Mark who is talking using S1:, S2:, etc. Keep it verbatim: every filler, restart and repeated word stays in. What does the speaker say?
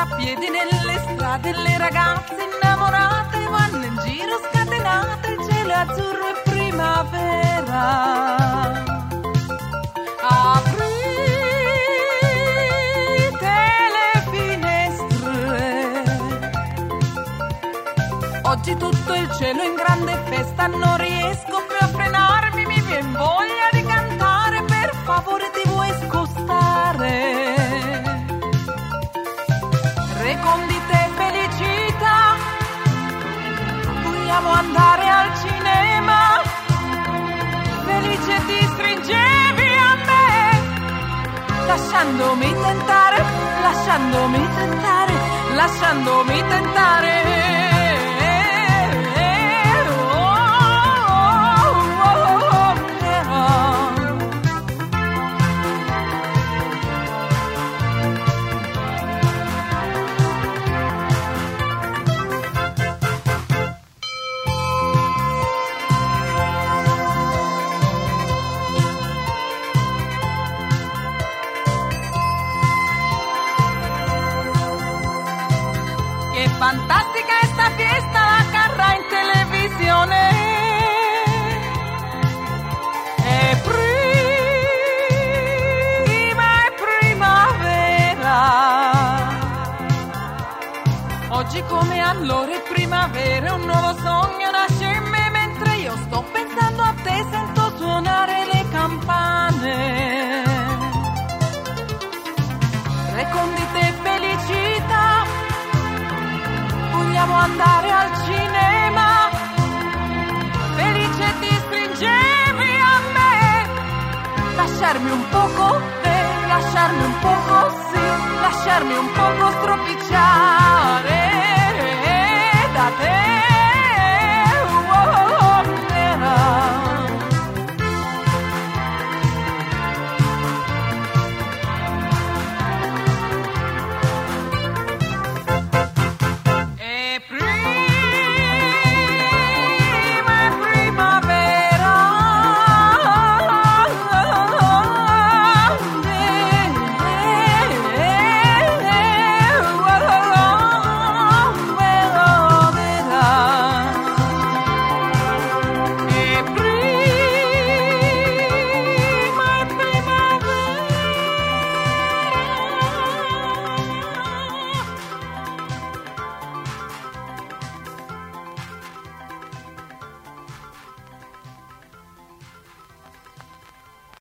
S1: marciapiedi nelle strade, le ragazze innamorate vanno in giro scatenate, il cielo è azzurro e primavera. Aprite le finestre, oggi tutto il cielo in grande festa, non riesco più a frenarmi, mi viene voglia di cantare, per favore ti vuoi scostare? Recondite felicità, vogliamo andare al cinema, felice ti stringevi a me, lasciandomi tentare, lasciandomi tentare, lasciandomi tentare. Fantastica esta fiesta, la carra in televisione. È prima e primavera. Oggi come allora è primavera, un nuovo sogno nasce in me, mentre io sto pensando a te, sento suonare le campane. Recondite felicità, vogliamo andare al cinema, felice ti stringevi a me, lasciarmi un poco, eh, lasciarmi un poco, sì, lasciarmi un poco stropicciare.